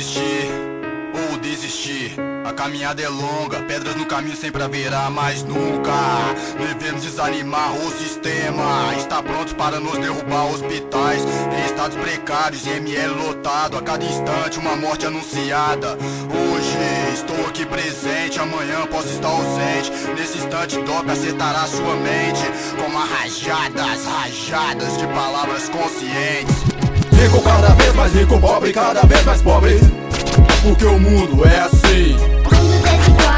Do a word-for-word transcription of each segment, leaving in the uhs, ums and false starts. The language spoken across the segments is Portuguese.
insistir ou desistir. A caminhada é longa, pedras no caminho sempre haverá, mas nunca devemos desanimar o sistema. Está pronto para nos derrubar hospitais em estados precários, M L lotado, a cada instante uma morte anunciada. Hoje estou aqui presente, amanhã posso estar ausente. Nesse instante dope acertará sua mente como rajadas, rajadas de palavras conscientes. Rico cada vez mais rico, pobre cada vez mais pobre, porque o mundo é assim. Mundo desigual.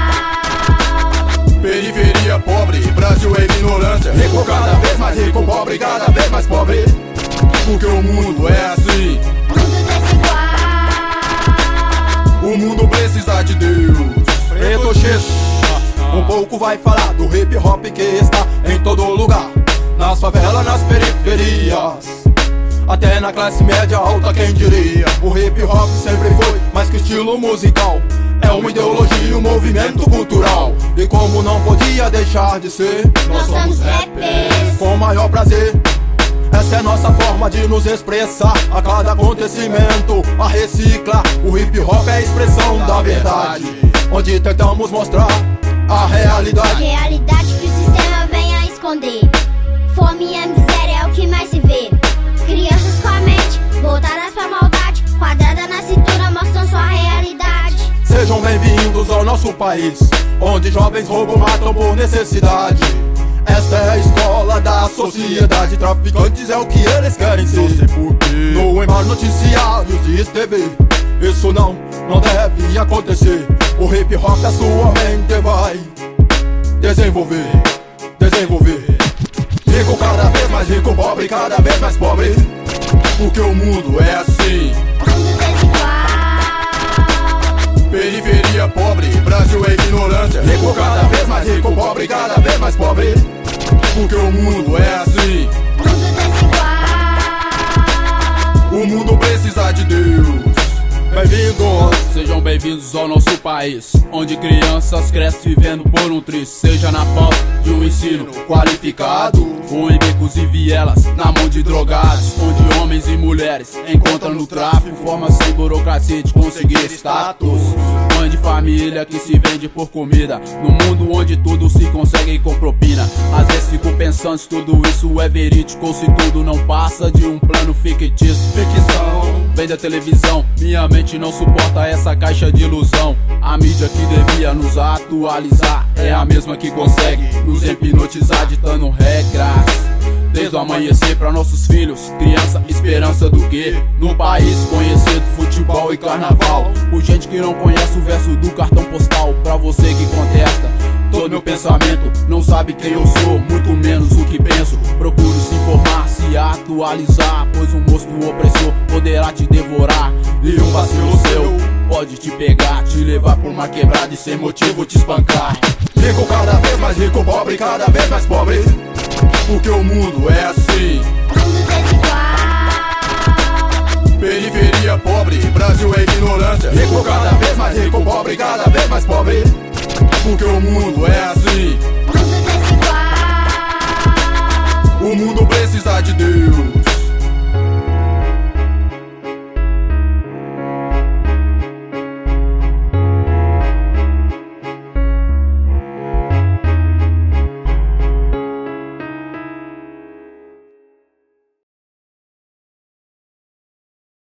Periferia pobre, Brasil é ignorância. Rico cada vez mais rico, pobre cada vez mais pobre, porque o mundo é assim. Mundo desigual. O mundo precisa de Deus. Preto X, um pouco vai falar do hip hop que está em todo lugar, nas favelas, nas periferias, até na classe média alta, quem diria. O hip hop sempre foi mais que estilo musical, é uma ideologia, um movimento cultural. E como não podia deixar de ser, Nós somos rappers. com o maior prazer, essa é nossa forma de nos expressar a cada acontecimento, a reciclar. O hip hop é a expressão da verdade, onde tentamos mostrar a realidade. Realidade que o sistema vem a esconder. Fome e a miséria é o que mais se vê. Crianças com a mente voltadas pra maldade, quadrada na cintura mostram sua realidade. Sejam bem-vindos ao nosso país, onde jovens roubam, matam por necessidade. Esta é a escola da sociedade, traficantes é o que eles querem ser. Não sei porquê. No mais noticiários de T V, isso não, não deve acontecer. O hip hop a sua mente vai desenvolver, desenvolver. Rico cada vez mais rico, pobre cada vez mais pobre, porque o mundo é assim. Mundo desigual. Periferia pobre, Brasil é ignorância. Rico cada vez mais rico, pobre cada vez mais pobre, porque o mundo é assim. Mundo desigual. O mundo precisa de Deus. Bem-vindos, sejam bem-vindos ao nosso país, onde crianças crescem vivendo por um triz, seja na falta de um ensino qualificado, ou em becos e vielas, na mão de drogados, onde homens e mulheres encontram no tráfico formas sem burocracia de conseguir status. Mãe de família que se vende por comida, no mundo onde tudo se consegue com propina. Às vezes fico pensando se tudo isso é verídico ou se tudo não passa de um plano fictício. Ficção vem da televisão, minha mente não suporta essa caixa de ilusão. A mídia que devia nos atualizar é a mesma que consegue nos hipnotizar, ditando regras desde o amanhecer pra nossos filhos. Criança, esperança do quê? No país conhecido futebol e carnaval, por gente que não conhece o verso do cartão postal. Pra você que contesta todo meu pensamento, não sabe quem eu sou, muito menos o que penso. Procuro se informar, se atualizar, pois um monstro opressor poderá te devorar. E um vacilo seu pode te pegar, te levar pra uma quebrada e sem motivo te espancar. Rico cada vez mais rico, pobre cada vez mais pobre, porque o mundo é assim. Mundo desigual. Periferia pobre, Brasil é ignorância. Rico cada vez mais rico, pobre cada vez mais pobre, porque o mundo é assim. Mundo desigual. O mundo precisa de Deus.